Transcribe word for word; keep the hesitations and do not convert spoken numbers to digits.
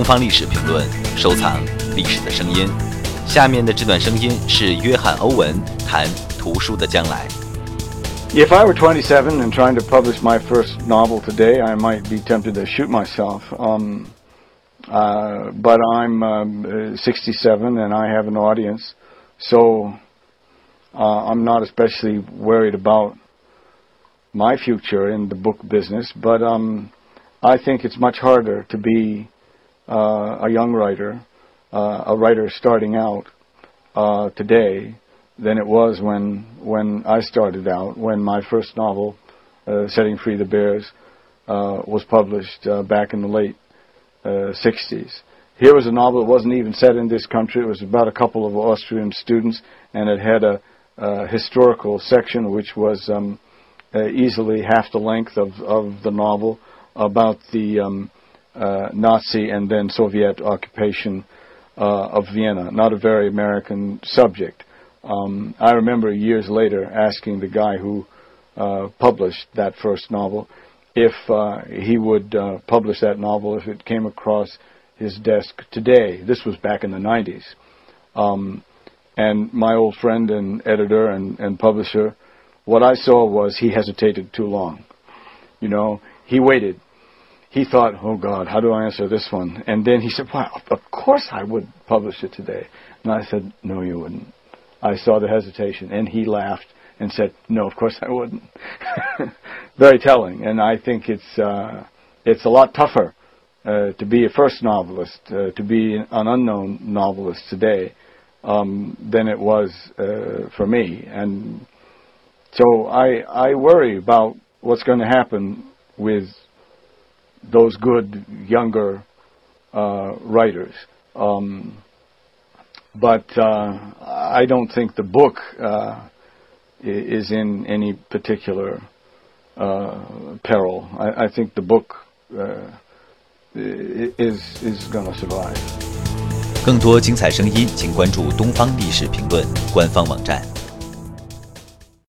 方历史评论，收藏历史的声音。下面的这段声音是约翰·欧文谈图书的将来。 If I were twenty-seven and trying to publish my first novel today, I might be tempted to shoot myself. Um, uh, but I'm um, sixty-seven and I have an audience, so uh, I'm not especially worried about my future in the book business. But um, I think it's much harder to be uh, a young writer, uh, a writer starting out uh, today than it was when when I started out, when my first novel, uh, Setting Free the Bears, uh, was published uh, back in the late uh, sixties. Here was a novel that wasn't even set in this country. It was about a couple of Austrian students, and it had a, a historical section which was um, uh, easily half the length of, of the novel, about the um, uh, Nazi and then Soviet occupation uh, of Vienna. Not a very American subject. Um, I remember years later asking the guy who uh, published that first novel if uh, he would uh, publish that novel if it came across his desk today. This was back in the nineties. Um, and my old friend and editor and, and publisher, what I saw was he hesitated too long. You know, he waited. He thought, oh, God, how do I answer this one? And then he said, well, of course I would publish it today. And I said, no, you wouldn't. I saw the hesitation, and he laughed and said, no, of course I wouldn't. Very telling, and I think it's uh, it's a lot tougher uh, to be a first novelist, uh, to be an unknown novelist today um, than it was uh, for me. And so I, I worry about what's going to happen with those good younger uh, writers. Um, But uh, I don't think the book uh, is in any particular uh, peril. I, I think the book uh, is is going to survive. 更多精彩声音，请关注东方历史评论官方网站。